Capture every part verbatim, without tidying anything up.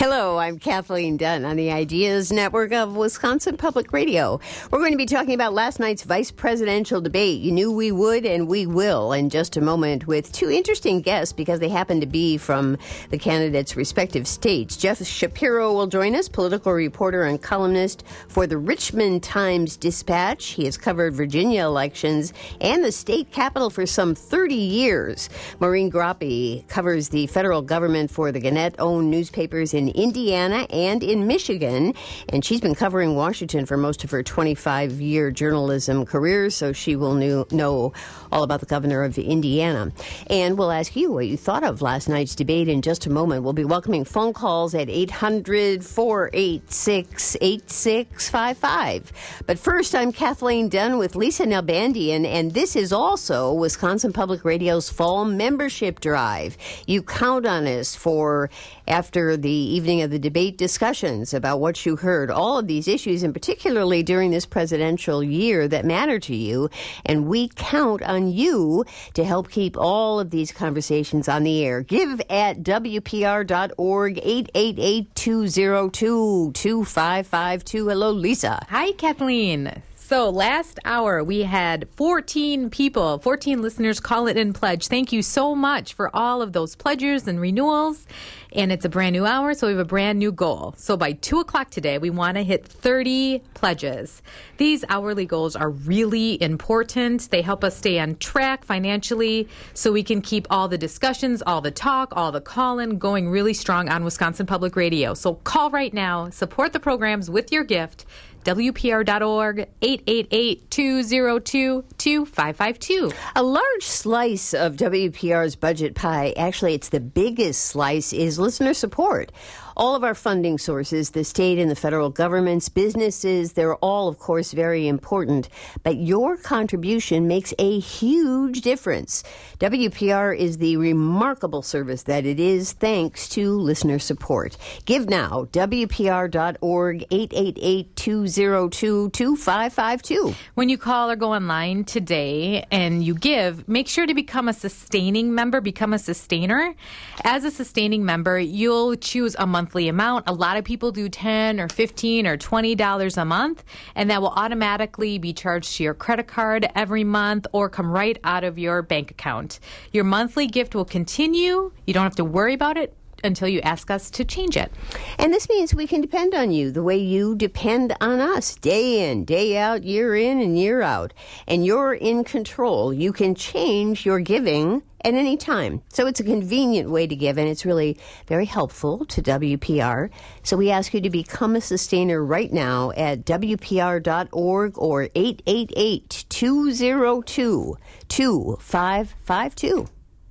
Hello, I'm Kathleen Dunn on the Ideas Network of Wisconsin Public Radio. We're going to be talking about last night's vice presidential debate. You knew we would, and we will in just a moment with two interesting guests because they happen to be from the candidates' respective states. Jeff Shapiro will join us, political reporter and columnist for the Richmond Times-Dispatch. He has covered Virginia elections and the state capitol for some thirty years. Maureen Grappi covers the federal government for the Gannett-owned newspapers in Indiana and in Michigan, and she's been covering Washington for most of her twenty-five-year journalism career, so she will knew, know all about the governor of Indiana. And we'll ask you what you thought of last night's debate in just a moment. We'll be welcoming phone calls at eight hundred, four eight six, eight six five five. But first, I'm Kathleen Dunn with Lisa Nalbandian, and this is also Wisconsin Public Radio's Fall Membership Drive. You count on us for, after the evening of the debate, discussions about what you heard, all of these issues, and particularly during this presidential year that matter to you. And we count on you to help keep all of these conversations on the air. Give at W P R dot org, eight eight eight, two zero two, two five five two. Hello, Lisa. Hi, Kathleen. So last hour, we had fourteen people, fourteen listeners call it in pledge. Thank you so much for all of those pledges and renewals. And it's a brand new hour, so we have a brand new goal. So by two o'clock today, we want to hit thirty pledges. These hourly goals are really important. They help us stay on track financially so we can keep all the discussions, all the talk, all the call-in going really strong on Wisconsin Public Radio. So call right now, support the programs with your gift. W P R dot org, eight eight eight, two zero two, two five five two. A large slice of W P R's budget pie, actually it's the biggest slice, is listener support. All of our funding sources, the state and the federal governments, businesses, they're all, of course, very important. But your contribution makes a huge difference. W P R is the remarkable service that it is thanks to listener support. Give now, W P R dot org, eight eight eight, two zero two, two five five two. When you call or go online today and you give, make sure to become a sustaining member, become a sustainer. As a sustaining member, you'll choose a monthly amount. A lot of people do ten or fifteen or twenty dollars a month, and that will automatically be charged to your credit card every month or come right out of your bank account. Your monthly gift will continue. You don't have to worry about it until you ask us to change it. And this means we can depend on you the way you depend on us, day in, day out, year in and year out. And you're in control. You can change your giving at any time. So it's a convenient way to give, and it's really very helpful to W P R. So we ask you to become a sustainer right now at W P R dot org or eight eight eight, two zero two, two five five two.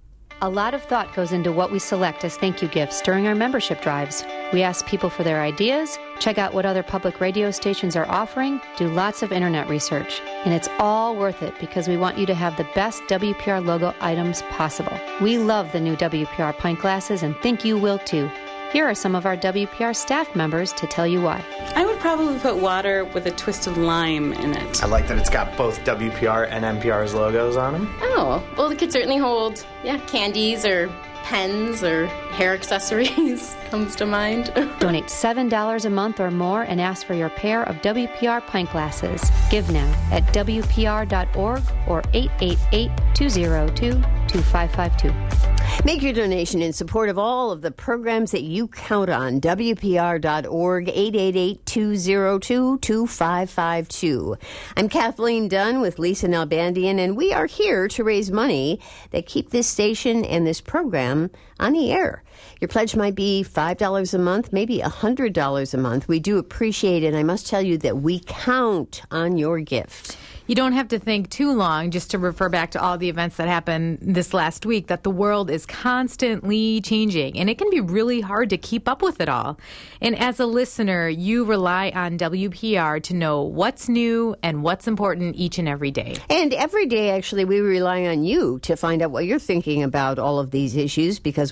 A lot of thought goes into what we select as thank you gifts during our membership drives. We ask people for their ideas, check out what other public radio stations are offering, do lots of internet research. And it's all worth it because we want you to have the best W P R logo items possible. We love the new W P R pint glasses and think you will too. Here are some of our W P R staff members to tell you why. I would probably put water with a twist of lime in it. I like that it's got both W P R and N P R's logos on them. Oh, well, it could certainly hold, yeah, candies or pens or hair accessories comes to mind. Donate seven dollars a month or more and ask for your pair of W P R pint glasses. Give now at W P R dot org or eight eight eight, two zero two, two five five two. Make your donation in support of all of the programs that you count on. W P R dot org, eight eight eight, two zero two, two five five two. I'm Kathleen Dunn with Lisa Nalbandian, and we are here to raise money that keep this station and this program on the air. Your pledge might be five dollars a month, maybe one hundred dollars a month. We do appreciate it. I must tell you that we count on your gift. You don't have to think too long, just to refer back to all the events that happened this last week, that the world is constantly changing, and it can be really hard to keep up with it all. And as a listener, you rely on W P R to know what's new and what's important each and every day. And every day, actually, we rely on you to find out what you're thinking about all of these issues, because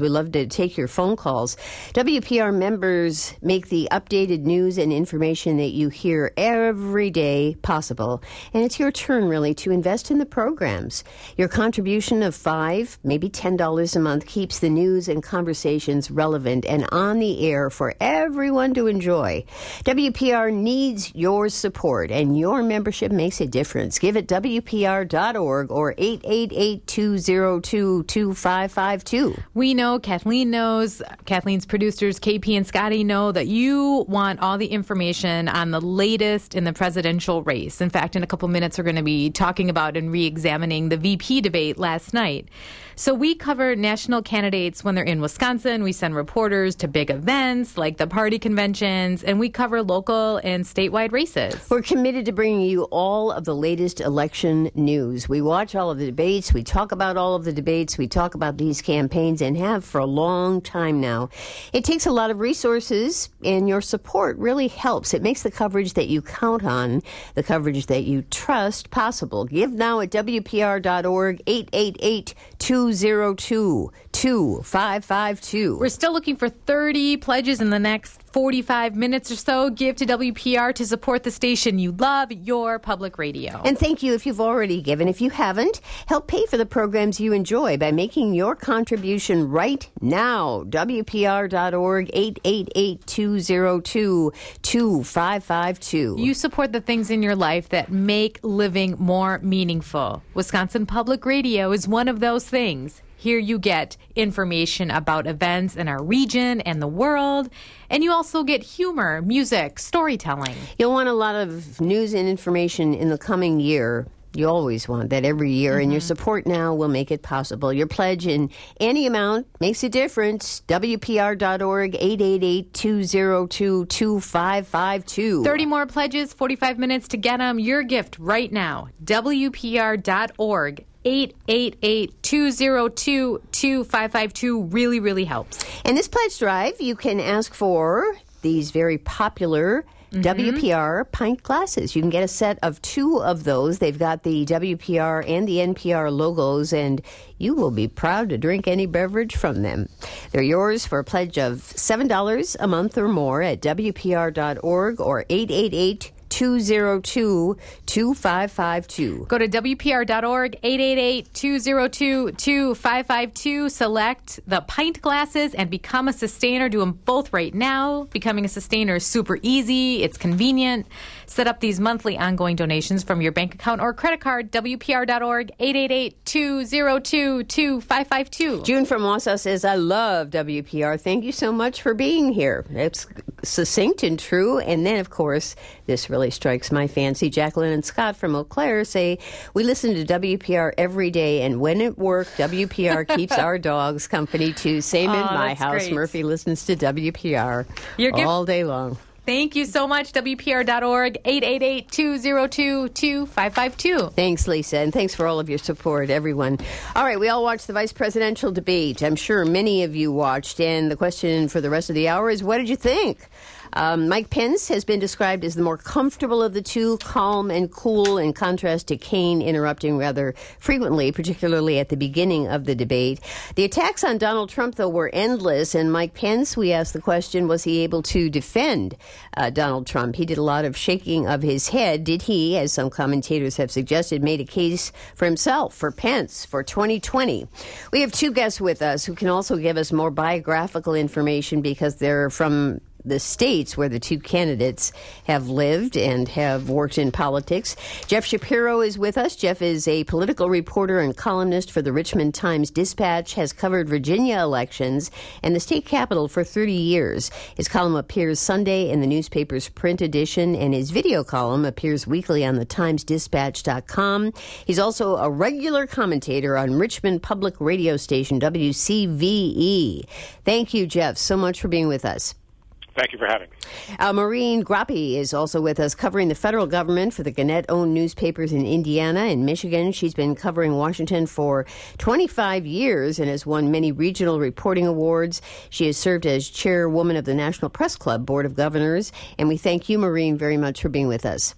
We love to take your phone calls. W P R members make the updated news and information that you hear every day possible. And it's your turn, really, to invest in the programs. Your contribution of five, maybe ten dollars a month keeps the news and conversations relevant and on the air for everyone to enjoy. W P R needs your support, and your membership makes a difference. Give at W P R dot org or eight eight eight, two zero two, two five five two. We know, Kathleen knows, Kathleen's producers, K P and Scotty, know that you want all the information on the latest in the presidential race. In fact, in a couple minutes, we're going to be talking about and re-examining the V P debate last night. So we cover national candidates when they're in Wisconsin. We send reporters to big events like the party conventions, and we cover local and statewide races. We're committed to bringing you all of the latest election news. We watch all of the debates. We talk about all of the debates. We talk about these campaigns and have for a long time now. It takes a lot of resources, and your support really helps. It makes the coverage that you count on, the coverage that you trust, possible. Give now at W P R dot org, eight eight eight, two zero two, two five five two. We're still looking for thirty pledges in the next forty-five minutes or so. Give to W P R to support the station you love, your public radio. And thank you if you've already given. If you haven't, help pay for the programs you enjoy by making your contribution right now. W P R dot org, eight eight eight, two zero two, two five five two. You support the things in your life that make living more meaningful. Wisconsin Public Radio is one of those things. Here you get information about events in our region and the world, and you also get humor, music, storytelling. You'll want a lot of news and information in the coming year. You always want that every year, mm-hmm. and your support now will make it possible. Your pledge in any amount makes a difference. W P R dot org, eight eight eight, two zero two, two five five two. thirty more pledges, forty-five minutes to get them. Your gift right now. W P R dot org. eight eight eight, two zero two, two five five two really, really helps. And this pledge drive, you can ask for these very popular mm-hmm. W P R pint glasses. You can get a set of two of those. They've got the W P R and the N P R logos, and you will be proud to drink any beverage from them. They're yours for a pledge of seven dollars a month or more at W P R dot org or eight eight eight, two zero two, two five five two. Go to W P R dot org, eight eight eight, two zero two, two five five two. Select the pint glasses and become a sustainer. Do them both right now. Becoming a sustainer is super easy. It's convenient. Set up these monthly ongoing donations from your bank account or credit card. W P R dot org, eight eight eight, two zero two, two five five two. June from Wausau says, I love W P R. Thank you so much for being here. It's succinct and true. And then, of course, this really strikes my fancy. Jacqueline and Scott from Eau Claire say, we listen to W P R every day, and when at work, W P R keeps our dogs company too. Same oh, in my house. Great. Murphy listens to W P R Your gift- all day long. Thank you so much, W P R dot org, eight eight eight, two zero two, two five five two. Thanks, Lisa, and thanks for all of your support, everyone. All right, we all watched the vice presidential debate. I'm sure many of you watched, and the question for the rest of the hour is, what did you think? Um, Mike Pence has been described as the more comfortable of the two, calm and cool, in contrast to Kaine interrupting rather frequently, particularly at the beginning of the debate. The attacks on Donald Trump, though, were endless, and Mike Pence, we asked the question, was he able to defend uh, Donald Trump? He did a lot of shaking of his head. Did he, as some commentators have suggested, made a case for himself, for Pence, for twenty twenty? We have two guests with us who can also give us more biographical information because they're from the states where the two candidates have lived and have worked in politics. Jeff Shapiro is with us. Jeff is a political reporter and columnist for the Richmond Times-Dispatch, has covered Virginia elections and the state capitol for thirty years. His column appears Sunday in the newspaper's print edition, and his video column appears weekly on the times dispatch dot com. He's also a regular commentator on Richmond Public Radio Station, W C V E. Thank you, Jeff, so much for being with us. Thank you for having me. Uh, Maureen Grappi is also with us, covering the federal government for the Gannett-owned newspapers in Indiana and Michigan. She's been covering Washington for twenty-five years and has won many regional reporting awards. She has served as chairwoman of the National Press Club Board of Governors. And we thank you, Maureen, very much for being with us.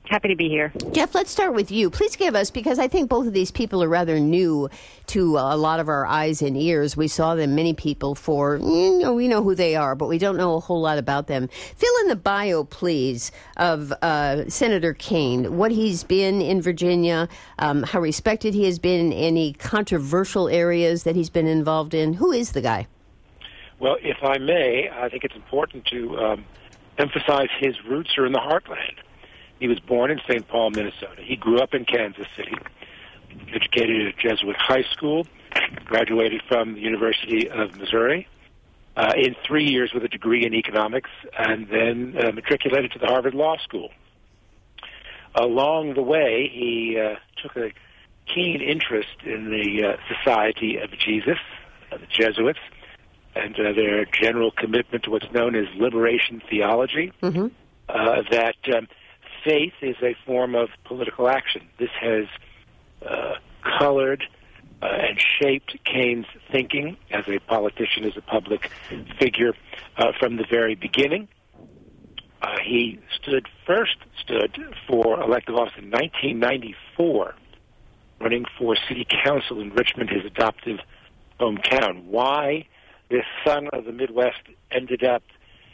Happy to be here. Jeff, let's start with you. Please give us, because I think both of these people are rather new to a lot of our eyes and ears. We saw them, many people, for, you know, we know who they are, but we don't know a whole lot about them. Fill in the bio, please, of uh, Senator Kaine, what he's been in Virginia, um, how respected he has been, any controversial areas that he's been involved in. Who is the guy? Well, if I may, I think it's important to um, emphasize his roots are in the heartland. He was born in Saint Paul, Minnesota. He grew up in Kansas City, educated at Jesuit High School, graduated from the University of Missouri uh, in three years with a degree in economics, and then uh, matriculated to the Harvard Law School. Along the way, he uh, took a keen interest in the uh, Society of Jesus, uh, the Jesuits, and uh, their general commitment to what's known as liberation theology, mm-hmm. uh, that... Um, Faith is a form of political action. This has uh, colored uh, and shaped Kaine's thinking as a politician, as a public figure uh, from the very beginning. Uh, he stood first stood for elective office in nineteen ninety-four, running for city council in Richmond, his adoptive hometown. Why this son of the Midwest ended up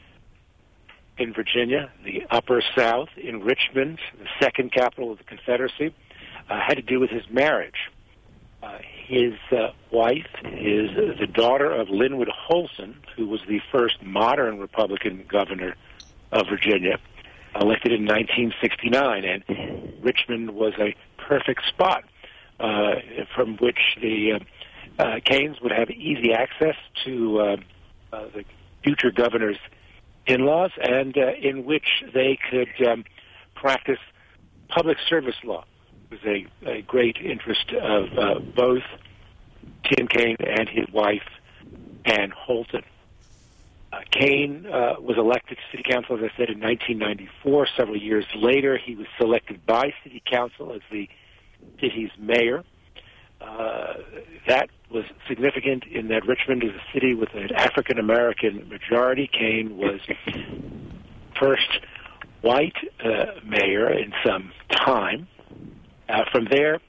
in Virginia, the Upper South, in Richmond, the second capital of the Confederacy, uh, had to do with his marriage. Uh, his uh, wife is the daughter of Linwood Holson, who was the first modern Republican governor of Virginia, elected in nineteen sixty-nine, and Richmond was a perfect spot uh, from which the uh, uh, Kaines would have easy access to uh, uh, the future governor's in-laws, and uh, in which they could um, practice public service law. It was a, a great interest of uh, both Tim Kaine and his wife, Ann Holton. Uh, Kaine uh, was elected to City Council, as I said, in nineteen ninety-four. Several years later, he was selected by City Council as the city's mayor. Uh, that was significant in that Richmond is a city with an African-American majority. Kaine was first white uh, mayor in some time. Uh, from there,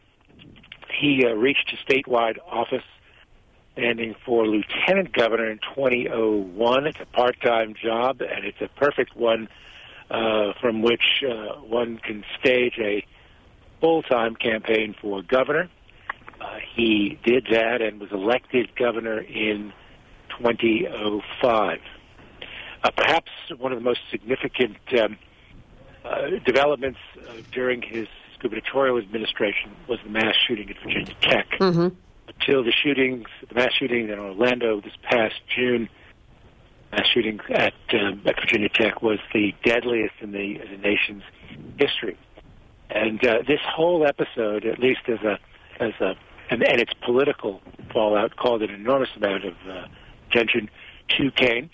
he uh, reached a statewide office standing for lieutenant governor in two thousand one. It's a part-time job, and it's a perfect one uh, from which uh, one can stage a full-time campaign for governor. Uh, he did that and was elected governor in two thousand five. Uh, perhaps one of the most significant um, uh, developments uh, during his gubernatorial administration was the mass shooting at Virginia Tech. Mm-hmm. Until the shootings, the mass shooting in Orlando this past June, mass shooting at, um, at Virginia Tech was the deadliest in the, in the nation's history. And uh, this whole episode, at least as a as a and, and its political fallout, called an enormous amount of uh, attention to Kaine.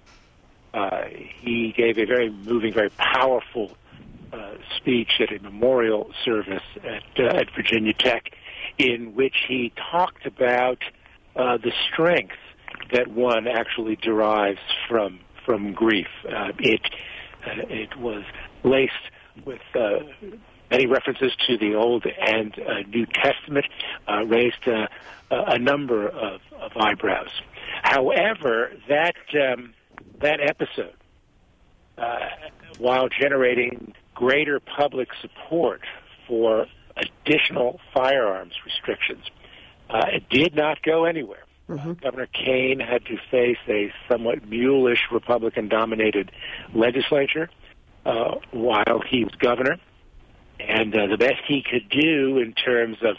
Uh, he gave a very moving, very powerful uh, speech at a memorial service at, uh, at Virginia Tech, in which he talked about uh, the strength that one actually derives from from grief. Uh, it uh, it was laced with uh, many references to the Old and uh, New Testament, uh, raised uh, a number of, of eyebrows. However, that um, that episode, uh, while generating greater public support for additional firearms restrictions, uh, it did not go anywhere. Mm-hmm. Uh, Governor Kaine had to face a somewhat mulish Republican-dominated legislature uh, while he was governor. And uh, the best he could do in terms of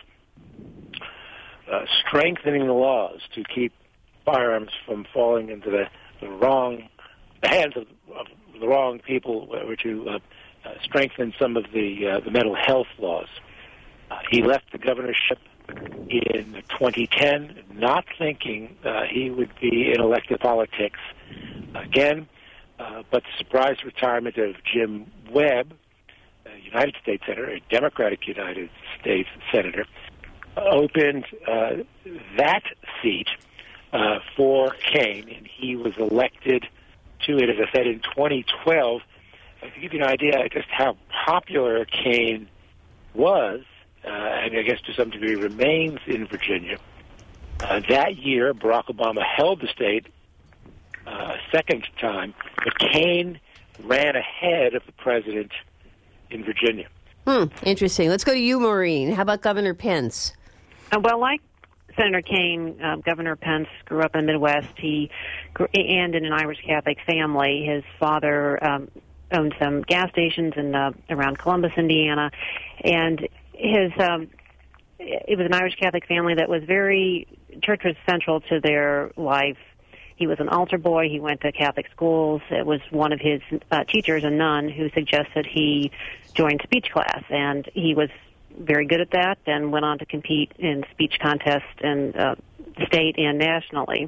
uh, strengthening the laws to keep firearms from falling into the, the wrong the hands of, of the wrong people, were to uh, uh, strengthen some of the uh, the mental health laws. Uh, he left the governorship in twenty ten, not thinking uh, he would be in elected politics again. Uh, but the surprise retirement of Jim Webb, a United States Senator, a Democratic United States Senator, opened uh, that seat uh, for Kaine, and he was elected to it, as I said, in twenty twelve. Uh, to give you an idea just how popular Kaine was, uh, and I guess to some degree remains in Virginia, uh, that year Barack Obama held the state uh, a second time, but Kaine ran ahead of the president in Virginia. Hmm, interesting. Let's go to you, Maureen. How about Governor Pence? Uh, well, like Senator Kaine, uh, Governor Pence grew up in the Midwest. He grew, and in an Irish Catholic family. His father um, owned some gas stations in uh, around Columbus, Indiana, and his um, it was an Irish Catholic family that was very church was central to their life. He was an altar boy. He went to Catholic schools. It was one of his uh, teachers, a nun, who suggested he join speech class, and he was very good at that and went on to compete in speech contests in uh, state and nationally.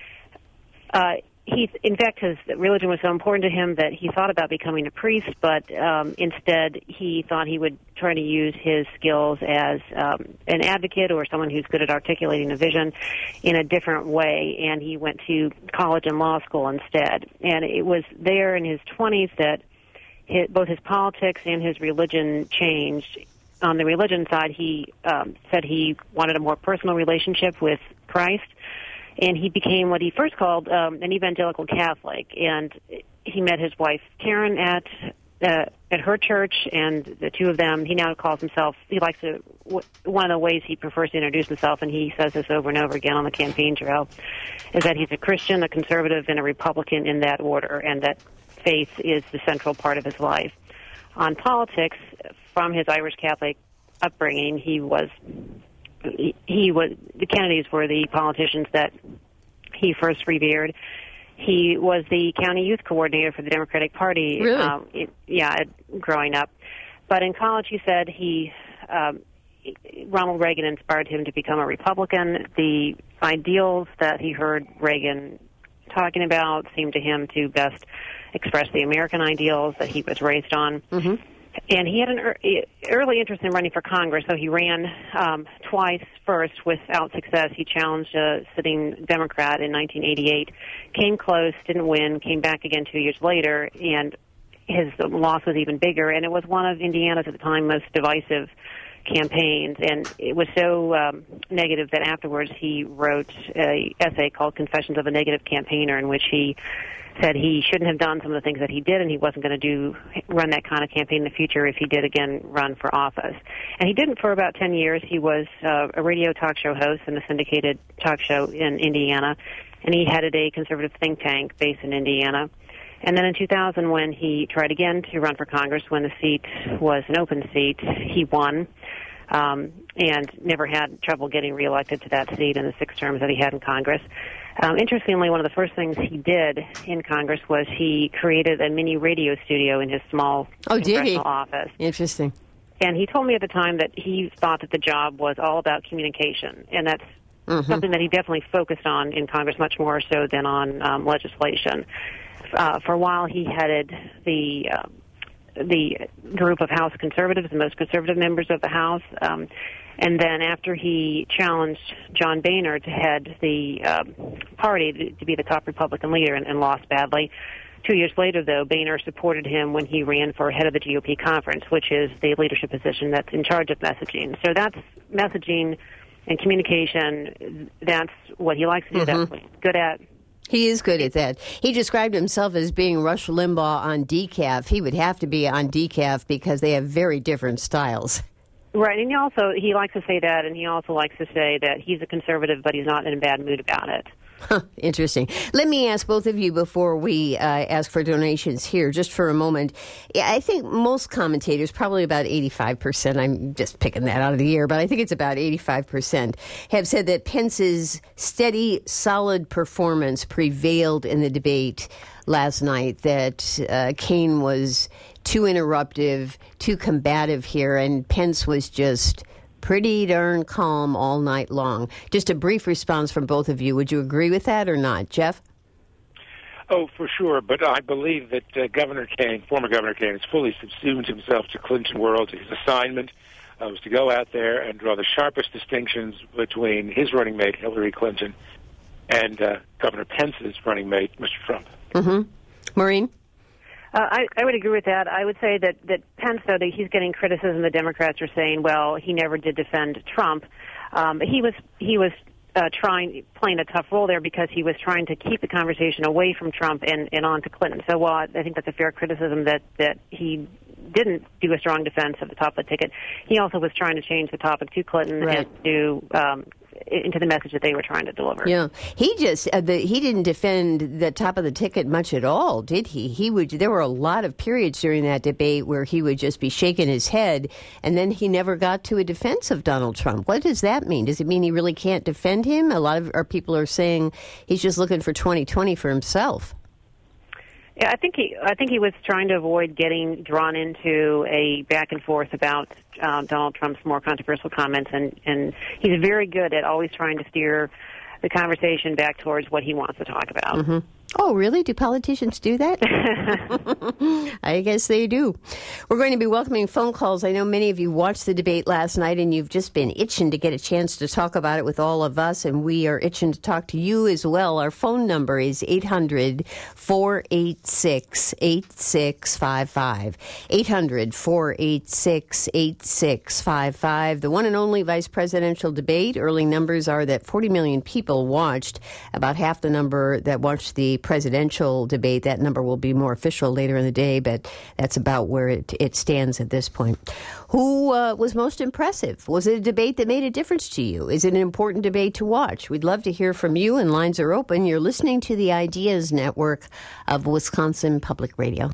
Uh, he, in fact, his religion was so important to him that he thought about becoming a priest, but um, instead he thought he would try to use his skills as um, an advocate or someone who's good at articulating a vision in a different way, and he went to college and law school instead. And it was there in his twenties that his, both his politics and his religion changed. On the religion side, he um, said he wanted a more personal relationship with Christ, and he became what he first called um, an evangelical Catholic. And he met his wife Karen at uh, at her church, and the two of them. He now calls himself. He likes to. W- one of the ways he prefers to introduce himself, and he says this over and over again on the campaign trail, is that he's a Christian, a conservative, and a Republican in that order, and that faith is the central part of his life. On politics, from his Irish Catholic upbringing, he was he, he was the Kennedys were the politicians that he first revered. He was the county youth coordinator for the Democratic Party. Really? Um, it, yeah, growing up. But in college, he said he um, Ronald Reagan inspired him to become a Republican. The ideals that he heard Reagan talking about seemed to him to best express the American ideals that he was raised on. Mm-hmm. And he had an early interest in running for Congress, so he ran um, twice first without success. He challenged a sitting Democrat in nineteen eighty-eight, came close, didn't win, came back again two years later, and his loss was even bigger. And it was one of Indiana's, at the time, most divisive campaigns, and it was so um, negative that afterwards he wrote an essay called Confessions of a Negative Campaigner, in which he said he shouldn't have done some of the things that he did, and he wasn't going to do run that kind of campaign in the future if he did again run for office. And he didn't for about ten years. He was uh, a radio talk show host in a syndicated talk show in Indiana, and he headed a conservative think tank based in Indiana. And then in two thousand, when he tried again to run for Congress, when the seat was an open seat, he won. Um, and never had trouble getting reelected to that seat in the six terms that he had in Congress. Um, interestingly, one of the first things he did in Congress was he created a mini radio studio in his small oh, congressional did he? office. Interesting. And he told me at the time that he thought that the job was all about communication, and that's mm-hmm. something that he definitely focused on in Congress, much more so than on um, legislation. Uh, for a while, he headed the uh, the group of House conservatives, the most conservative members of the House. Um, and then after he challenged John Boehner to head the um, party, to, to be the top Republican leader, and, and lost badly. Two years later, though, Boehner supported him when he ran for head of the G O P conference, which is the leadership position that's in charge of messaging. So that's messaging and communication. That's what he likes to do. Mm-hmm. That's what he's good at. He is good at that. He described himself as being Rush Limbaugh on decaf. He would have to be on decaf because they have very different styles. Right, and he also, he likes to say that, and he also likes to say that he's a conservative, but he's not in a bad mood about it. Huh, interesting. Let me ask both of you before we uh, ask for donations here, just for a moment. I think most commentators, probably about eighty-five percent, I'm just picking that out of the air, but I think it's about eighty-five percent, have said that Pence's steady, solid performance prevailed in the debate last night, that uh, Kaine was too interruptive, too combative here, and Pence was just pretty darn calm all night long. Just a brief response from both of you. Would you agree with that or not? Jeff? Oh, for sure. But I believe that uh, Governor Kaine, former Governor Kaine, has fully subsumed himself to Clinton world. His assignment uh, was to go out there and draw the sharpest distinctions between his running mate, Hillary Clinton, and uh, Governor Pence's running mate, Mister Trump. Mm-hmm. Maureen? Uh, I, I would agree with that. I would say that, that Pence, though, that he's getting criticism. The Democrats are saying, well, he never did defend Trump. Um, but he was he was uh, trying playing a tough role there because he was trying to keep the conversation away from Trump and, and on to Clinton. So while I think that's a fair criticism that, that he didn't do a strong defense of the top of the ticket, he also was trying to change the topic to Clinton right. and to um, into the message that they were trying to deliver. Yeah, he just uh, the, he didn't defend the top of the ticket much at all, did he? He would. There were a lot of periods during that debate where he would just be shaking his head, and then he never got to a defense of Donald Trump. What does that mean? Does it mean he really can't defend him? A lot of our people are saying he's just looking for twenty twenty for himself. Yeah, I think he. I think he was trying to avoid getting drawn into a back and forth about um, Donald Trump's more controversial comments, and and he's very good at always trying to steer the conversation back towards what he wants to talk about. Mm-hmm. Oh, really? Do politicians do that? I guess they do. We're going to be welcoming phone calls. I know many of you watched the debate last night, and you've just been itching to get a chance to talk about it with all of us, and we are itching to talk to you as well. Our phone number is eight hundred, four eight six, eight six five five. eight hundred, four eight six, eight six five five. The one and only vice presidential debate. Early numbers are that forty million people watched, about half the number that watched the presidential debate. That number will be more official later in the day, but that's about where it, it stands at this point. Who uh, was most impressive? Was it a debate that made a difference to you? Is it an important debate to watch? We'd love to hear from you, and lines are open. You're listening to the Ideas Network of Wisconsin Public Radio.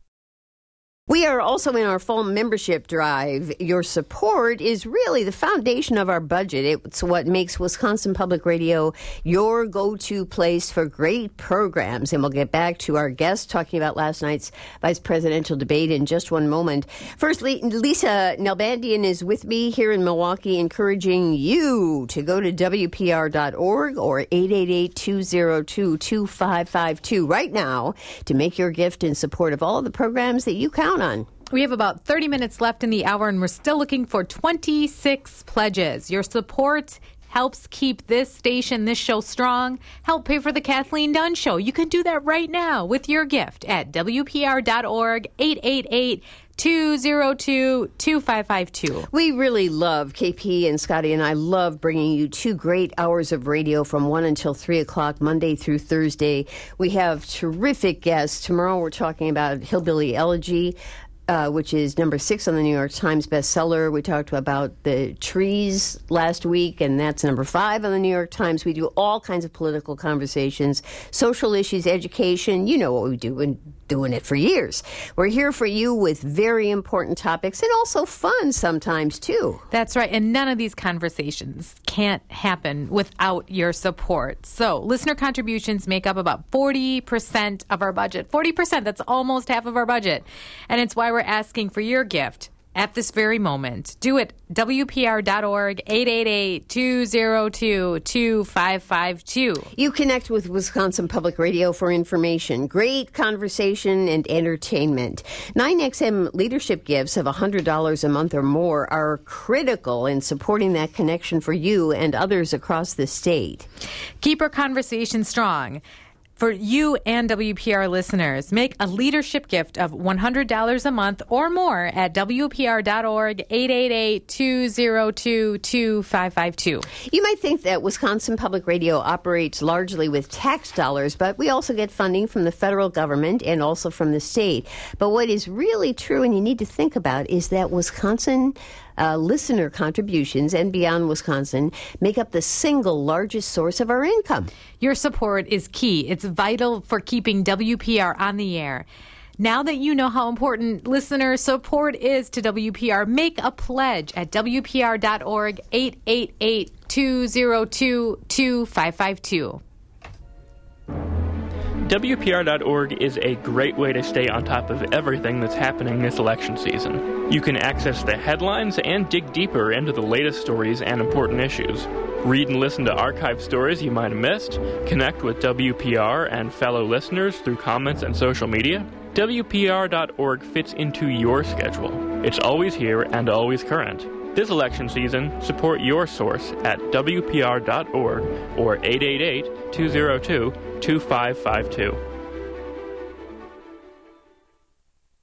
We are also in our fall membership drive. Your support is really the foundation of our budget. It's what makes Wisconsin Public Radio your go-to place for great programs. And we'll get back to our guest talking about last night's vice presidential debate in just one moment. First, Lisa Nalbandian is with me here in Milwaukee, encouraging you to go to W P R dot org or eight eight eight, two oh two, two five five two right now to make your gift in support of all of the programs that you count on. We have about thirty minutes left in the hour, and we're still looking for twenty-six pledges. Your support helps keep this station, this show strong, help pay for the Kathleen Dunn Show. You can do that right now with your gift at W P R dot org, eight eight eight, two oh two, two five five two. We really love, K P and Scotty and I love bringing you two great hours of radio from one until three o'clock, Monday through Thursday. We have terrific guests. Tomorrow we're talking about Hillbilly Elegy, Uh, which is number six on the New York Times bestseller. We talked about the trees last week, and that's number five on the New York Times. We do all kinds of political conversations, social issues, education. You know what we do, and doing it for years. We're here for you with very important topics and also fun sometimes, too. That's right, and none of these conversations can't happen without your support. So listener contributions make up about forty percent of our budget. forty percent, that's almost half of our budget. And it's why we're asking for your gift at this very moment. Do it, W P R dot org, eight eight eight, two oh two, two five five two. You connect with Wisconsin Public Radio for information, great conversation, and entertainment. nine X M leadership gifts of one hundred dollars a month or more are critical in supporting that connection for you and others across the state. Keep our conversation strong. For you and W P R listeners, make a leadership gift of one hundred dollars a month or more at W P R dot org, eight eight eight, two oh two, two five five two. You might think that Wisconsin Public Radio operates largely with tax dollars, but we also get funding from the federal government and also from the state. But what is really true and you need to think about is that Wisconsin Uh, listener contributions and beyond Wisconsin make up the single largest source of our income. Your support is key. It's vital for keeping W P R on the air. Now that you know how important listener support is to W P R, make a pledge at W P R dot org, eight eight eight, two oh two, two five five two. W P R dot org is a great way to stay on top of everything that's happening this election season. You can access the headlines and dig deeper into the latest stories and important issues. Read and listen to archived stories you might have missed. Connect with W P R and fellow listeners through comments and social media. W P R dot org fits into your schedule. It's always here and always current. This election season, support your source at W P R dot org or eight eight eight, two oh two, two five five two.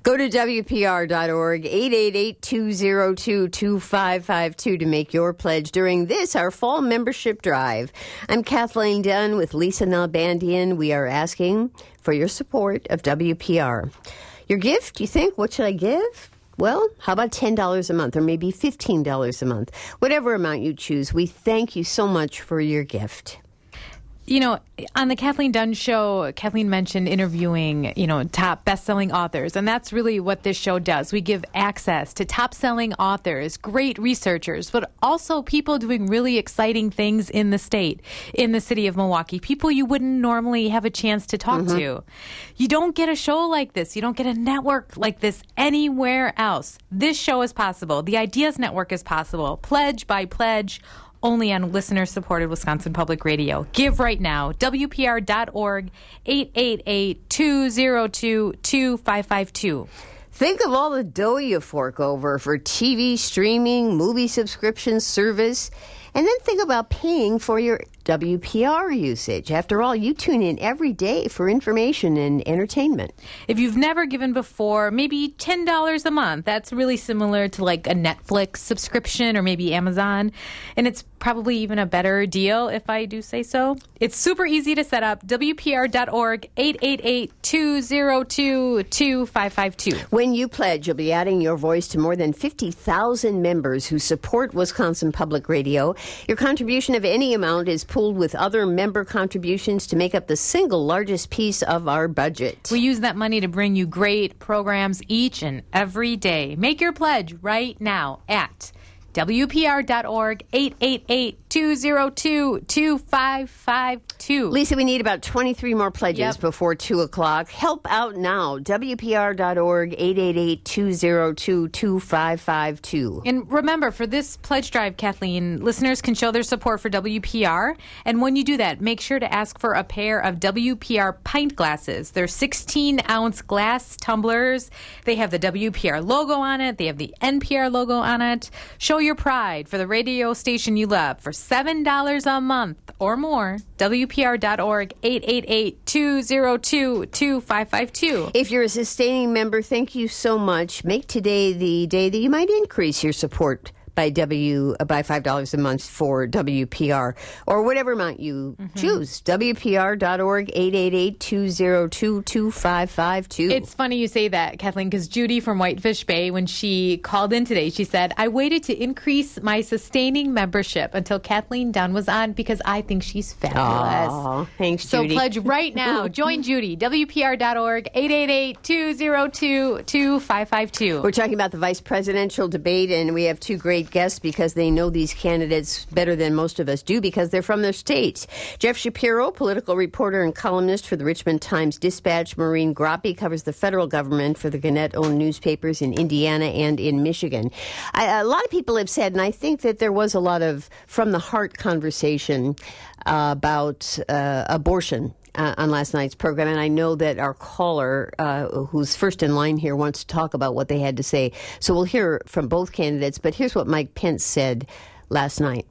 Go to W P R dot org, eight eight eight, two zero two, two five five two to make your pledge during this, our fall membership drive. I'm Kathleen Dunn with Lisa Nalbandian. We are asking for your support of W P R. Your gift, you think, what should I give? Well, how about ten dollars a month or maybe fifteen dollars a month? Whatever amount you choose, we thank you so much for your gift. You know, on the Kathleen Dunn Show, Kathleen mentioned interviewing, you know, top best-selling authors, and that's really what this show does. We give access to top-selling authors, great researchers, but also people doing really exciting things in the state, in the city of Milwaukee, people you wouldn't normally have a chance to talk mm-hmm. to. You don't get a show like this. You don't get a network like this anywhere else. This show is possible. The Ideas Network is possible. Pledge by pledge, only on listener-supported Wisconsin Public Radio. Give right now, W P R dot org, eight eight eight, two zero two, two five five two. Think of all the dough you fork over for T V streaming, movie subscription service, and then think about paying for your W P R usage. After all, you tune in every day for information and entertainment. If you've never given before, maybe ten dollars a month. That's really similar to like a Netflix subscription or maybe Amazon. And it's probably even a better deal if I do say so. It's super easy to set up. W P R dot org, eight eight eight, two zero two, two five five two. When you pledge, you'll be adding your voice to more than fifty thousand members who support Wisconsin Public Radio. Your contribution of any amount is pooled with other member contributions to make up the single largest piece of our budget. We use that money to bring you great programs each and every day. Make your pledge right now at W P R dot org, eight eight eight, two zero two, two five five two. Lisa, we need about twenty-three more pledges yep. before two o'clock. Help out now. W P R dot org, eight eight eight, two zero two, two five five two. And remember, for this pledge drive, Kathleen, listeners can show their support for W P R. And when you do that, make sure to ask for a pair of W P R pint glasses. They're sixteen-ounce glass tumblers. They have the W P R logo on it. They have the N P R logo on it. Show your pride for the radio station you love for seven dollars a month or more. W P R dot org, eight eight eight, two zero two, two five five two. If you're a sustaining member, thank you so much. Make today the day that you might increase your support by W uh, by five dollars a month for W P R or whatever amount you mm-hmm. choose. W P R dot org, eight eight eight, two zero two, two five five two. It's funny you say that, Kathleen, because Judy from Whitefish Bay, when she called in today, she said, I waited to increase my sustaining membership until Kathleen Dunn was on because I think she's fabulous. Aww, thanks, so Judy. So pledge right now. Join Judy. W P R dot org, eight eight eight, two zero two, two five five two. We're talking about the vice presidential debate, and we have two great guests because they know these candidates better than most of us do because they're from their states. Jeff Shapiro, political reporter and columnist for the Richmond Times-Dispatch. Maureen Groppe covers the federal government for the Gannett-owned newspapers in Indiana and in Michigan. I, a lot of people have said, and I think that there was a lot of from-the-heart conversation uh, about uh, abortion Uh, on last night's program, and I know that our caller, uh, who's first in line here, wants to talk about what they had to say. So we'll hear from both candidates, but here's what Mike Pence said last night.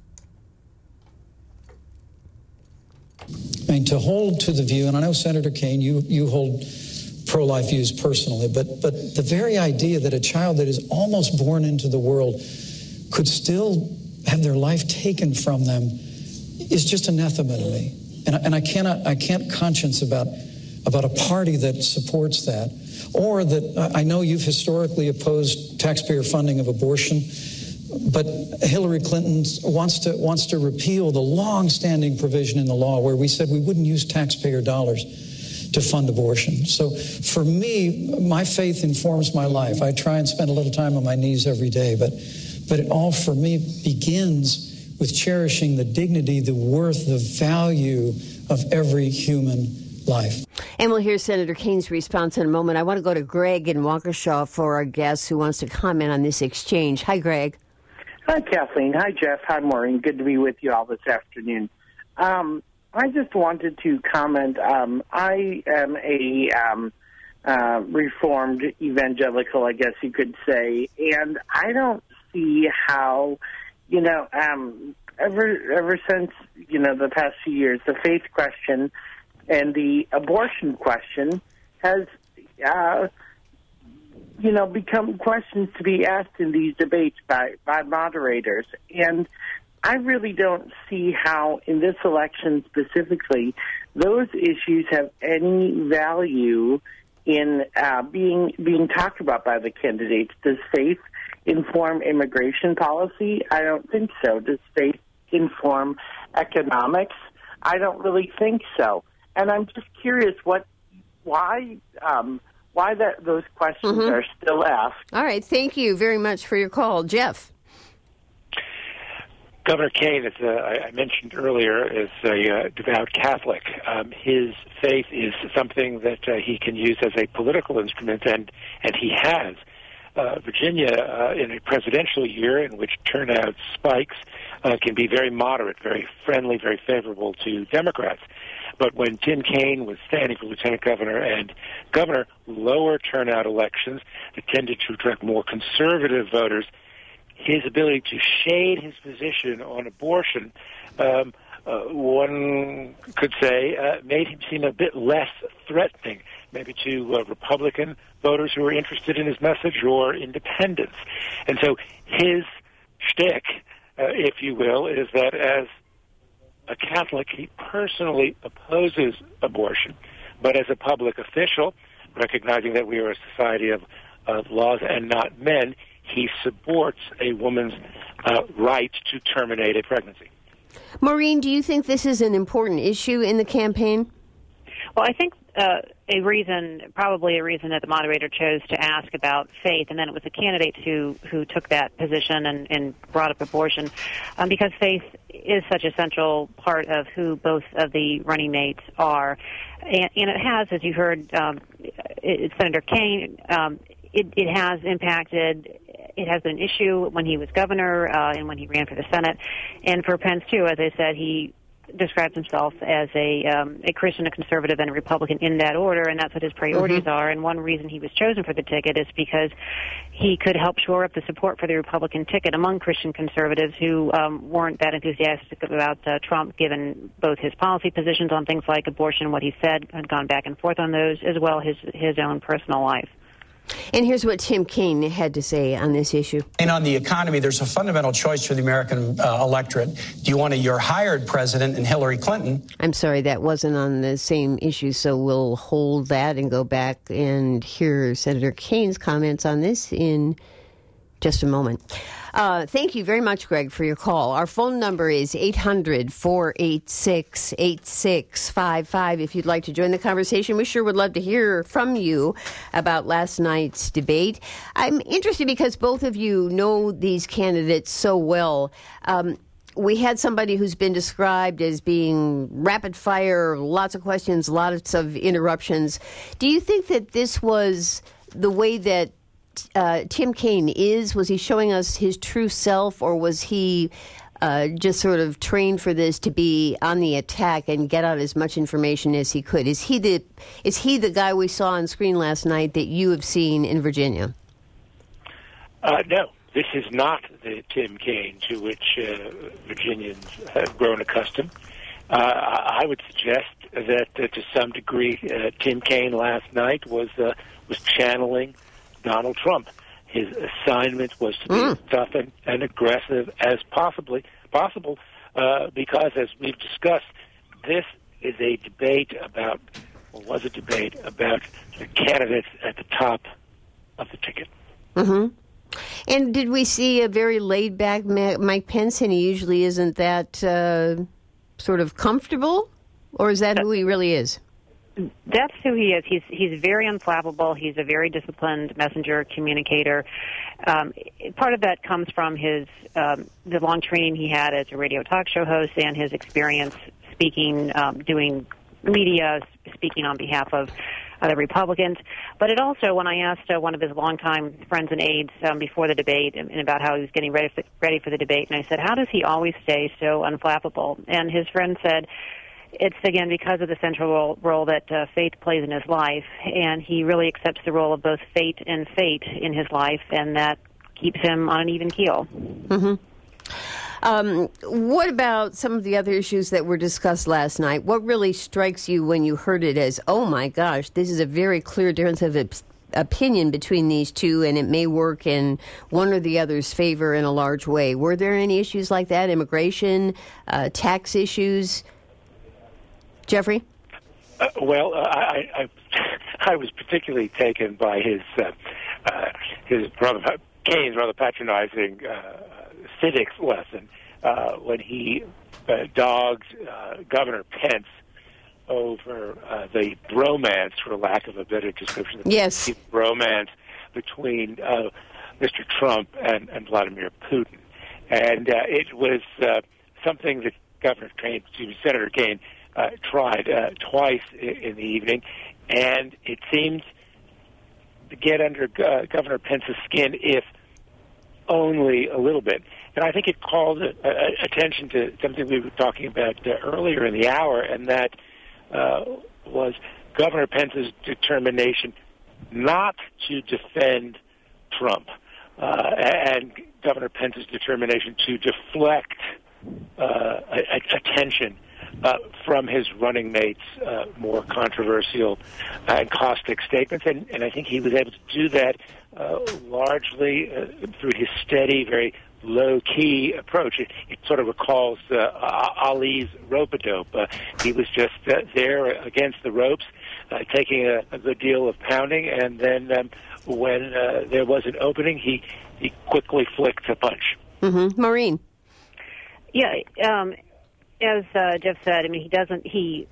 I mean, to hold to the view, and I know, Senator Kaine, you, you hold pro-life views personally, but, but the very idea that a child that is almost born into the world could still have their life taken from them is just anathema to me. And, and I cannot, I can't conscience about, about a party that supports that, or that I know you've historically opposed taxpayer funding of abortion, but Hillary Clinton wants to wants to repeal the long-standing provision in the law where we said we wouldn't use taxpayer dollars to fund abortion. So for me, my faith informs my life. I try and spend a little time on my knees every day, but but it all for me begins with cherishing the dignity, the worth, the value of every human life. And we'll hear Senator Kaine's response in a moment. I want to go to Greg in Waukesha for our guest who wants to comment on this exchange. Hi, Greg. Hi, Kathleen. Hi, Jeff. Hi, Maureen. Good to be with you all this afternoon. Um, I just wanted to comment. Um, I am a um, uh, reformed evangelical, I guess you could say, and I don't see how... You know, um, ever ever since, you know, the past few years, the faith question and the abortion question has uh, you know, become questions to be asked in these debates by, by moderators. And I really don't see how, in this election specifically, those issues have any value in uh, being being talked about by the candidates. Does faith inform immigration policy? I don't think so. Does faith inform economics? I don't really think so. And I'm just curious what, why, um, why that those questions mm-hmm. are still asked. All right. Thank you very much for your call, Jeff. Governor Kaine, as uh, I mentioned earlier, is a uh, devout Catholic. Um, his faith is something that uh, he can use as a political instrument, and, and he has. Uh, Virginia, uh, in a presidential year in which turnout spikes, uh, can be very moderate, very friendly, very favorable to Democrats. But when Tim Kaine was standing for lieutenant governor and governor, lower turnout elections that tended to attract more conservative voters, his ability to shade his position on abortion, um, uh, one could say, uh, made him seem a bit less threatening, maybe to uh, Republican voters who are interested in his message or independents. And so his shtick, uh, if you will, is that as a Catholic, he personally opposes abortion, but as a public official, recognizing that we are a society of, of laws and not men, he supports a woman's uh, right to terminate a pregnancy. Maureen, do you think this is an important issue in the campaign? Well, I think uh, a reason, probably a reason that the moderator chose to ask about faith, and then it was the candidates who, who took that position and, and brought up abortion, um, because faith is such a central part of who both of the running mates are. And, and it has, as you heard um, it, Senator Kaine, um, it, it has impacted. It has been an issue when he was governor uh, and when he ran for the Senate. And for Pence, too, as I said, he describes himself as a, um, a Christian, a conservative, and a Republican in that order, and that's what his priorities mm-hmm. are. And one reason he was chosen for the ticket is because he could help shore up the support for the Republican ticket among Christian conservatives who um, weren't that enthusiastic about uh, Trump, given both his policy positions on things like abortion, what he said, had gone back and forth on those, as well as his, his own personal life. And here's what Tim Kaine had to say on this issue. And on the economy, there's a fundamental choice for the American uh, electorate. Do you want a your hired president and Hillary Clinton? I'm sorry, that wasn't on the same issue, so we'll hold that and go back and hear Senator Kaine's comments on this in just a moment. Uh, thank you very much, Greg, for your call. Our phone number is eight hundred, four eight six, eight six five five. If you'd like to join the conversation, we sure would love to hear from you about last night's debate. I'm interested because both of you know these candidates so well. Um, we had somebody who's been described as being rapid fire, lots of questions, lots of interruptions. Do you think that this was the way that Uh, Tim Kaine is? Was he showing us his true self, or was he uh, just sort of trained for this to be on the attack and get out as much information as he could? Is he the is he the guy we saw on screen last night that you have seen in Virginia? Uh, no, this is not the Tim Kaine to which uh, Virginians have grown accustomed. Uh, I would suggest that uh, to some degree, uh, Tim Kaine last night was uh, was channeling Donald Trump. His assignment was to be mm. as tough and, and aggressive as possibly possible, uh, because, as we've discussed, this is a debate about, or was a debate about the candidates at the top of the ticket. Mm-hmm. And did we see a very laid-back Mike Pence, and he usually isn't that uh, sort of comfortable, or is that who he really is? That's who he is. He's he's very unflappable. He's a very disciplined messenger communicator. Um, part of that comes from his um, the long training he had as a radio talk show host and his experience speaking, um, doing media, speaking on behalf of other Republicans. But it also, when I asked uh, one of his longtime friends and aides um, before the debate and, and about how he was getting ready for, ready for the debate, and I said, how does he always stay so unflappable? And his friend said, it's, again, because of the central role, role that uh, faith plays in his life, and he really accepts the role of both fate and fate in his life, and that keeps him on an even keel. Mm-hmm. Um, what about some of the other issues that were discussed last night? What really strikes you when you heard it as, oh, my gosh, this is a very clear difference of opinion between these two, and it may work in one or the other's favor in a large way. Were there any issues like that? Immigration, uh, tax issues? Jeffrey? Uh, well, uh, I, I I was particularly taken by his uh, uh, his rather Kane's rather patronizing uh, civics lesson uh, when he uh, dogged uh, Governor Pence over uh, the bromance, for lack of a better description, the yes, bromance between uh, Mister Trump and, and Vladimir Putin, and uh, it was uh, something that Governor Kane, excuse me, Senator Kane, uh, tried uh, twice in, in the evening, and it seemed to get under uh, Governor Pence's skin, if only a little bit. And I think it called uh, attention to something we were talking about uh, earlier in the hour, and that uh, was Governor Pence's determination not to defend Trump, uh, and Governor Pence's determination to deflect uh, attention uh, from his running mate's uh, more controversial and caustic statements. And, and I think he was able to do that uh, largely uh, through his steady, very low-key approach. It, it sort of recalls uh, Ali's rope-a-dope. Uh, he was just uh, there against the ropes, uh, taking a, a good deal of pounding, and then um, when uh, there was an opening, he, he quickly flicked a punch. Mm-hmm. Maureen? Yeah, um, as uh, Jeff said, I mean, he doesn't, he,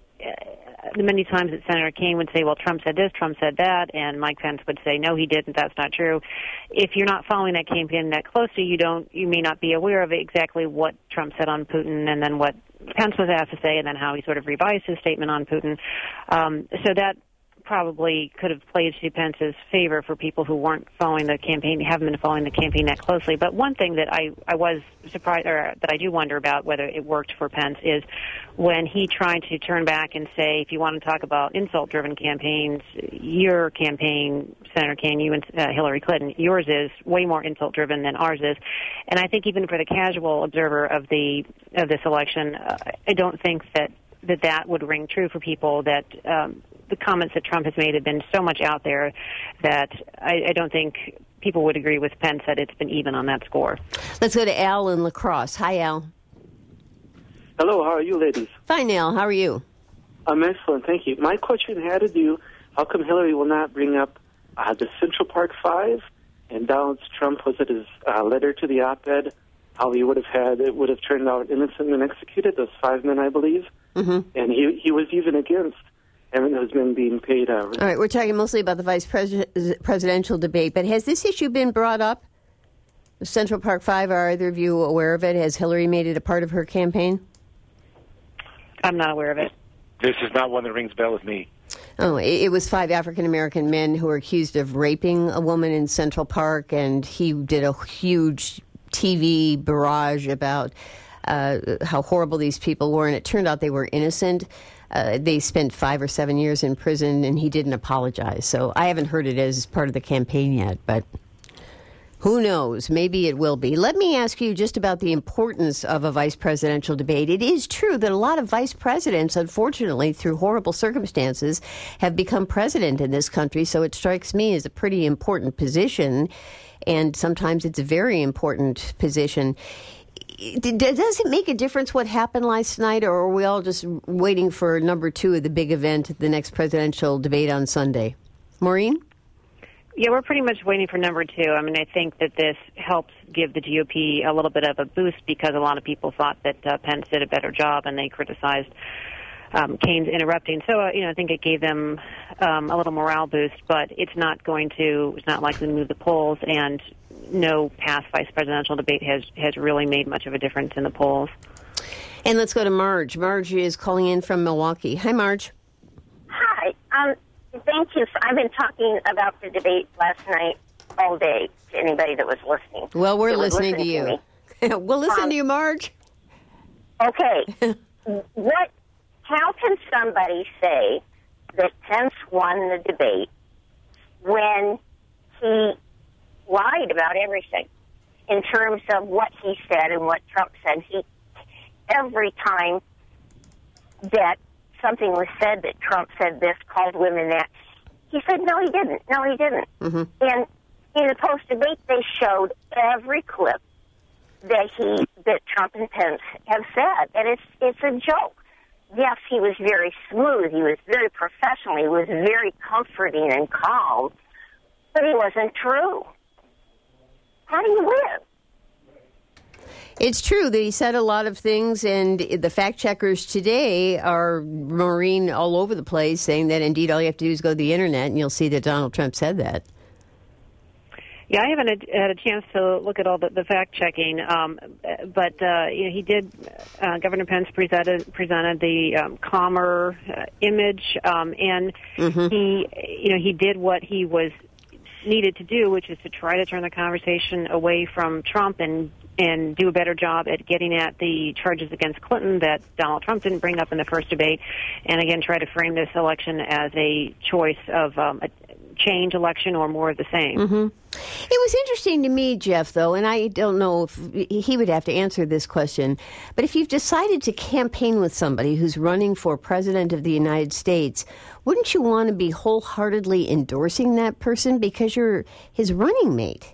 uh, many times that Senator Kane would say, well, Trump said this, Trump said that, and Mike Pence would say, no, he didn't, that's not true. If you're not following that campaign that closely, you don't, you may not be aware of exactly what Trump said on Putin and then what Pence was asked to say and then how he sort of revised his statement on Putin. Um, so that probably could have played to Pence's favor for people who weren't following the campaign, haven't been following the campaign that closely. But one thing that I, I was surprised, or that I do wonder about whether it worked for Pence, is when he tried to turn back and say, if you want to talk about insult-driven campaigns, your campaign, Senator Kane, you and uh, Hillary Clinton, yours is way more insult-driven than ours is. And I think even for the casual observer of the of this election, uh, I don't think that that that would ring true for people, that um, the comments that Trump has made have been so much out there that I, I don't think people would agree with Pence that it's been even on that score. Let's go to Al in La Crosse. Hi, Al. Hello, how are you, ladies? Fine, Al. How are you? I'm excellent, thank you. My question had to do, how come Hillary will not bring up uh, the Central Park Five and Donald Trump, was it his uh, letter to the op-ed, how he would have had, it would have turned out innocent and executed, those five men, I believe. Mm-hmm. And he he was even against having those men being paid out. All right, we're talking mostly about the vice pres- presidential debate, but has this issue been brought up? The Central Park Five, are either of you aware of it? Has Hillary made it a part of her campaign? I'm not aware of it. This is not one that rings a bell with me. Oh, it, it was five African-American men who were accused of raping a woman in Central Park, and he did a huge T V barrage about Uh, how horrible these people were, and it turned out they were innocent. Uh, they spent five or seven years in prison, and he didn't apologize. So I haven't heard it as part of the campaign yet, but who knows? Maybe it will be. Let me ask you just about the importance of a vice presidential debate. It is true that a lot of vice presidents, unfortunately, through horrible circumstances, have become president in this country, so it strikes me as a pretty important position, and sometimes it's a very important position. Does it make a difference what happened last night, or are we all just waiting for number two of the big event, the next presidential debate on Sunday? Maureen? Yeah, we're pretty much waiting for number two. I mean, I think that this helps give the G O P a little bit of a boost because a lot of people thought that uh, Pence did a better job, and they criticized um, Kane's interrupting. So, uh, you know, I think it gave them um, a little morale boost, but it's not going to, it's not likely to move the polls, and no past vice presidential debate has, has really made much of a difference in the polls. And let's go to Marge. Marge is calling in from Milwaukee. Hi, Marge. Hi. Um, thank you. For, I've been talking about the debate last night all day to anybody that was listening. Well, we're listening, listening to to you. We'll listen um, to you, Marge. Okay. What? How can somebody say that Pence won the debate when he lied about everything in terms of what he said and what Trump said? He, every time that something was said that Trump said this, called women that, He said, no, he didn't. No, he didn't. Mm-hmm. And in the post-debate, they showed every clip that he, that Trump and Pence have said. And it's, it's a joke. Yes, he was very smooth. He was very professional. He was very comforting and calm. But he wasn't true. How do you win? It's true that he said a lot of things, and the fact checkers today are Maureen all over the place saying that indeed all you have to do is go to the internet and you'll see that Donald Trump said that. Yeah, I haven't had, had a chance to look at all the, the fact checking, um, but uh, you know, he did. Uh, Governor Pence presented presented the um, calmer uh, image, um, and mm-hmm. he, you know, he did what he was needed to do, which is to try to turn the conversation away from Trump and and do a better job at getting at the charges against Clinton that Donald Trump didn't bring up in the first debate, and again try to frame this election as a choice of um, a change election or more of the same. Mm-hmm. It was interesting to me, Jeff, though, and I don't know if he would have to answer this question, but if you've decided to campaign with somebody who's running for president of the United States, wouldn't you want to be wholeheartedly endorsing that person because you're his running mate?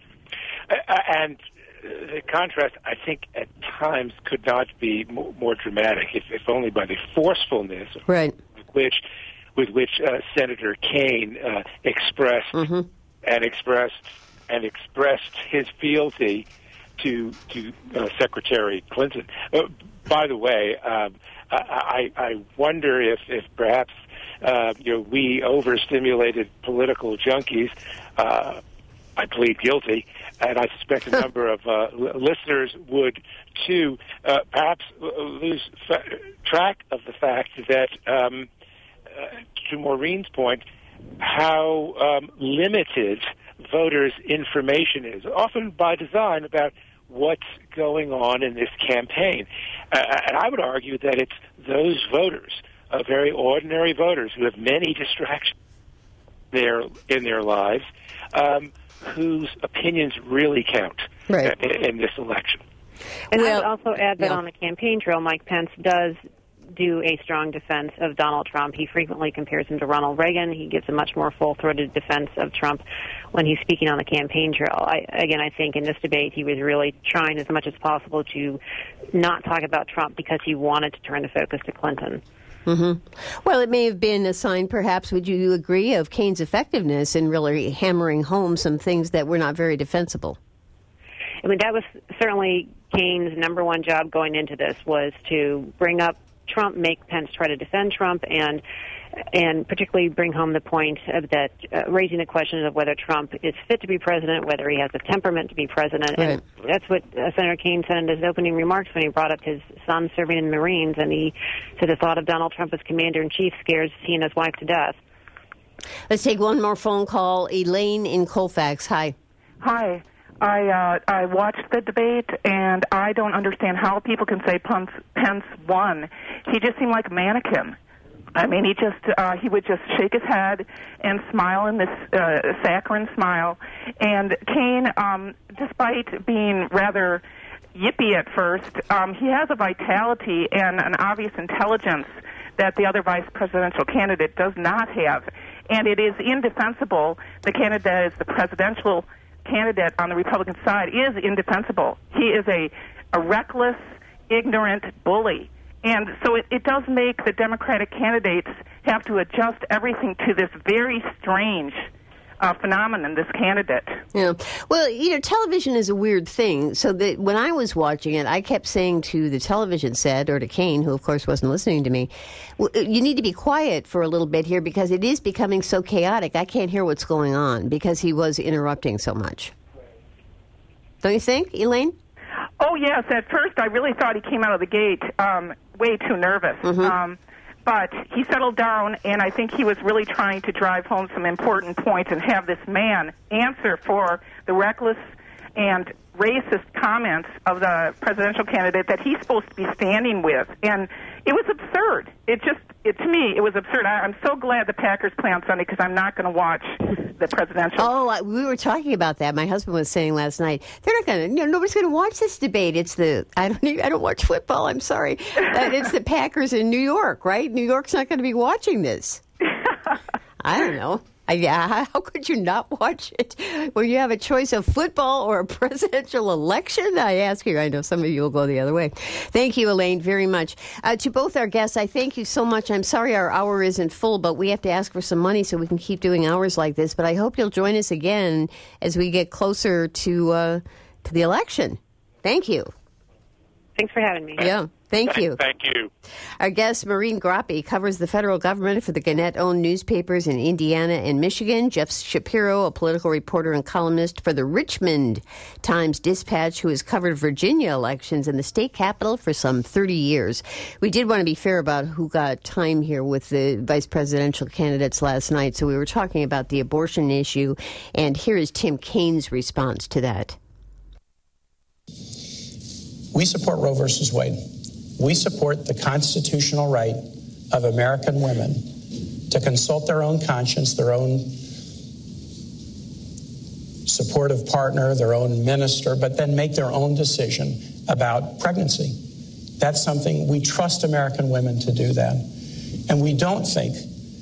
Uh, and the contrast, I think, at times could not be more, more dramatic, if, if only by the forcefulness right. with which, with which uh, Senator Kaine uh, expressed mm-hmm. and expressed and expressed his fealty to to uh, Secretary Clinton. Uh, by the way, um, I, I wonder if, if perhaps uh, you know we overstimulated political junkies. Uh, I plead guilty, and I suspect a number of uh, l- listeners would too. Uh, perhaps lose fa- track of the fact that, um, uh, to Maureen's point, how um, limited voters' information is, often by design, about what's going on in this campaign. Uh, and I would argue that it's those voters, uh, very ordinary voters who have many distractions there in their lives, um, whose opinions really count right. in, in this election. And well, I would also add that yeah. on the campaign trail, Mike Pence does do a strong defense of Donald Trump. He frequently compares him to Ronald Reagan. He gives a much more full-throated defense of Trump when he's speaking on the campaign trail. I, again, I think in this debate he was really trying as much as possible to not talk about Trump because he wanted to turn the focus to Clinton. Mm-hmm. Well, it may have been a sign, perhaps, would you agree, of Kaine's effectiveness in really hammering home some things that were not very defensible? I mean, that was certainly Kaine's number one job going into this, was to bring up Trump, make Pence try to defend Trump, and and particularly bring home the point of that, uh, raising the question of whether Trump is fit to be president, whether he has the temperament to be president. Right. And that's what uh, Senator Kaine said in his opening remarks when he brought up his son serving in the Marines, and he said the thought of Donald Trump as commander-in-chief scares he and his wife to death. Let's take one more phone call. Elaine in Colfax. Hi. Hi. I uh, I watched the debate, and I don't understand how people can say Pence, Pence won. He just seemed like a mannequin. I mean, he just uh, he would just shake his head and smile in this uh, saccharine smile. And Kaine, um, despite being rather yippy at first, um, he has a vitality and an obvious intelligence that the other vice presidential candidate does not have. And it is indefensible. The candidate that is the presidential candidate on the Republican side is indefensible. He is a, a reckless, ignorant bully. And so it, it does make the Democratic candidates have to adjust everything to this very strange uh, phenomenon, this candidate. Yeah. Well, you know, television is a weird thing. So that when I was watching it, I kept saying to the television set, or to Kaine, who of course wasn't listening to me, you need to be quiet for a little bit here because it is becoming so chaotic. I can't hear what's going on because he was interrupting so much. Don't you think, Elaine? Oh, yes. At first, I really thought he came out of the gate um, way too nervous. Mm-hmm. Um, but he settled down, and I think he was really trying to drive home some important points and have this man answer for the reckless and racist comments of the presidential candidate that he's supposed to be standing with. And it was absurd. It just, it, to me, it was absurd. I, I'm so glad the Packers play on Sunday because I'm not going to watch the presidential. Oh, I, we were talking about that. My husband was saying last night, they're not going to, you know, nobody's going to watch this debate. It's the, I don't even, I don't watch football, I'm sorry. Uh, it's the Packers in New York, right? New York's not going to be watching this. I don't know. I, yeah, how could you not watch it when you have a choice of football or a presidential election? I ask you. I know some of you will go the other way. Thank you, Elaine, very much. Uh, to both our guests, I thank you so much. I'm sorry our hour isn't full, but we have to ask for some money so we can keep doing hours like this. But I hope you'll join us again as we get closer to uh, to the election. Thank you. Thanks for having me. Yeah. Thank you. Thank you. Our guest, Maureen Grappi, covers the federal government for the Gannett-owned newspapers in Indiana and Michigan. Jeff Shapiro, a political reporter and columnist for the Richmond Times-Dispatch, who has covered Virginia elections in the state capitol for some thirty years. We did want to be fair about who got time here with the vice presidential candidates last night, so we were talking about the abortion issue, and here is Tim Kaine's response to that. We support Roe versus Wade. We support the constitutional right of American women to consult their own conscience, their own supportive partner, their own minister, but then make their own decision about pregnancy. That's something we trust American women to do that. And we don't think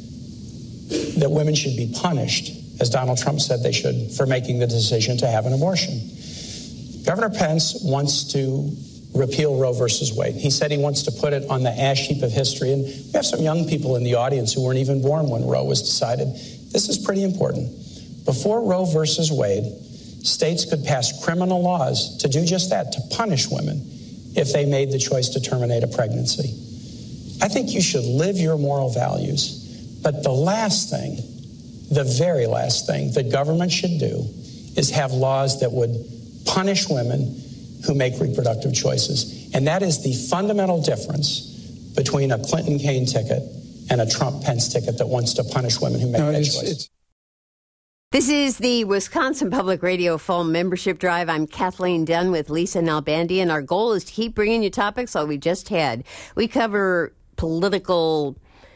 that women should be punished, as Donald Trump said they should, for making the decision to have an abortion. Governor Pence wants to repeal Roe versus Wade. He said he wants to put it on the ash heap of history. And we have some young people in the audience who weren't even born when Roe was decided. This is pretty important. Before Roe versus Wade, states could pass criminal laws to do just that, to punish women if they made the choice to terminate a pregnancy. I think you should live your moral values. But the last thing, the very last thing that government should do is have laws that would punish women who make reproductive choices. And that is the fundamental difference between a Clinton-Kaine ticket and a Trump-Pence ticket that wants to punish women who make No, that it's- choice. it's- This is the Wisconsin Public Radio Fall Membership Drive. I'm Kathleen Dunn with Lisa Nalbandian. Our goal is to keep bringing you topics like we just had. We cover political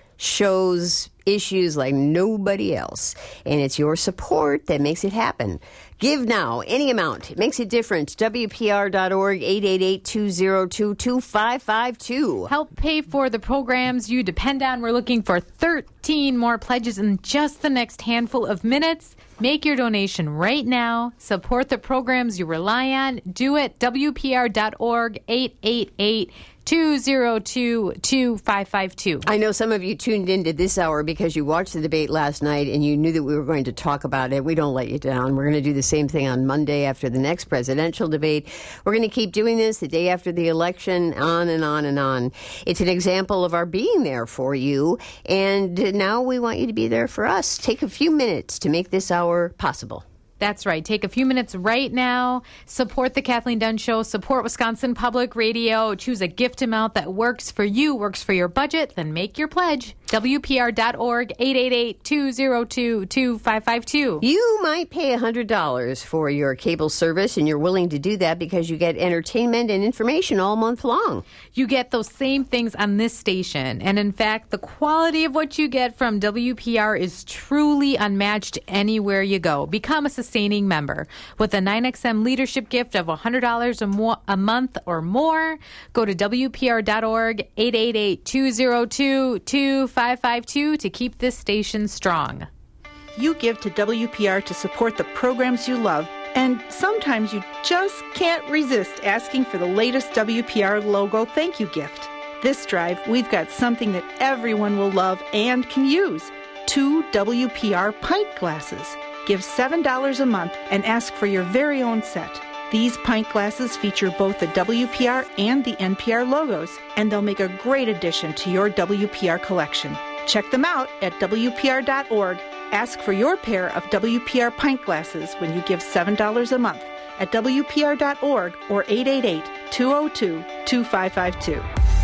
shows, issues like nobody else. And it's your support that makes it happen. Give now, any amount. It makes a difference. W P R dot org, eight eight eight, two zero two, two five five two. Help pay for the programs you depend on. We're looking for thirteen more pledges in just the next handful of minutes. Make your donation right now. Support the programs you rely on. Do it. W P R dot org, eight eight eight, two zero two, two five five two. I know some of you tuned into this hour because you watched the debate last night and you knew that we were going to talk about it. We don't let you down. We're going to do the same thing on Monday after the next presidential debate. We're going to keep doing this the day after the election, on and on and on. It's an example of our being there for you, and now we want you to be there for us. Take a few minutes to make this hour possible. That's right. Take a few minutes right now. Support the Kathleen Dunn Show. Support Wisconsin Public Radio. Choose a gift amount that works for you, works for your budget. Then make your pledge. W P R dot org, eight eight eight, two zero two, two five five two. You might pay one hundred dollars for your cable service, and you're willing to do that because you get entertainment and information all month long. You get those same things on this station. And in fact, the quality of what you get from W P R is truly unmatched anywhere you go. Become a sustaining member with a nine X M leadership gift of one hundred dollars a, mo- a month or more. Go to W P R dot org, eight eight eight, two zero two, two five five two to keep this station strong. You give to W P R to support the programs you love, and sometimes you just can't resist asking for the latest W P R logo thank you gift. This drive, we've got something that everyone will love and can use. Two W P R pint glasses. Give seven dollars a month and ask for your very own set. These pint glasses feature both the W P R and the N P R logos, and they'll make a great addition to your W P R collection. Check them out at W P R dot org. Ask for your pair of W P R pint glasses when you give seven dollars a month at W P R dot org or eight eight eight, two zero two, two five five two.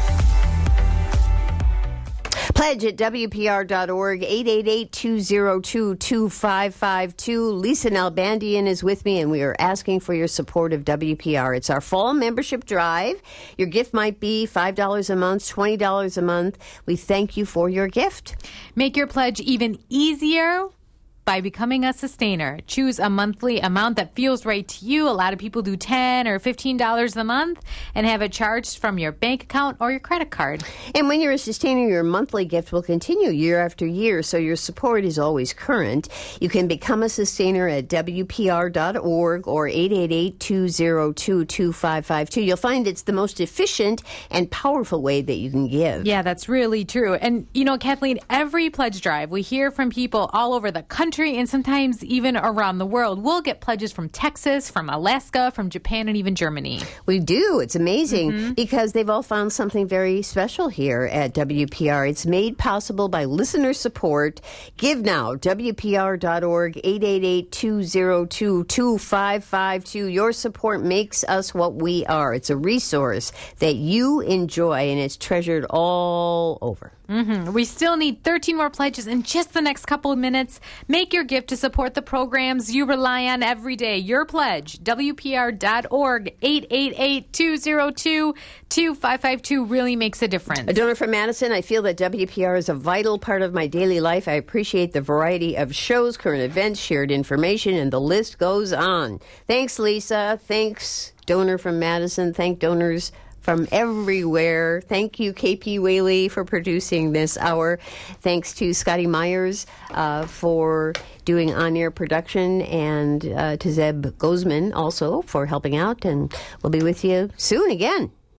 Pledge at W P R dot org, eight eight eight, two zero two, two five five two. Lisa Nalbandian is with me, and we are asking for your support of W P R. It's our fall membership drive. Your gift might be five dollars a month, twenty dollars a month. We thank you for your gift. Make your pledge even easier by becoming a sustainer. Choose a monthly amount that feels right to you. A lot of people do ten dollars or fifteen dollars a month and have it charged from your bank account or your credit card. And when you're a sustainer, your monthly gift will continue year after year, so your support is always current. You can become a sustainer at W P R dot org or eight eight eight, two zero two, two five five two. You'll find it's the most efficient and powerful way that you can give. Yeah, that's really true. And, you know, Kathleen, every pledge drive, we hear from people all over the country and sometimes even around the world. We'll get pledges from Texas, from Alaska, from Japan, and even Germany. We do. It's amazing Mm-hmm. because they've all found something very special here at W P R. It's made possible by listener support. Give now, W P R dot org, eight eight eight, two zero two, two five five two. Your support makes us what we are. It's a resource that you enjoy, and it's treasured all over. Mm-hmm. We still need thirteen more pledges in just the next couple of minutes. Make your gift to support the programs you rely on every day. Your pledge, W P R dot org, eight eight eight, two zero two, two five five two really makes a difference. A donor from Madison, I feel that W P R is a vital part of my daily life. I appreciate the variety of shows, current events, shared information, and the list goes on. Thanks, Lisa. Thanks, donor from Madison. Thank donors from everywhere. Thank you, K P Whaley, for producing this hour. Thanks to Scotty Myers uh, for doing on-air production, and uh, to Zeb Gozman also for helping out. And we'll be with you soon again.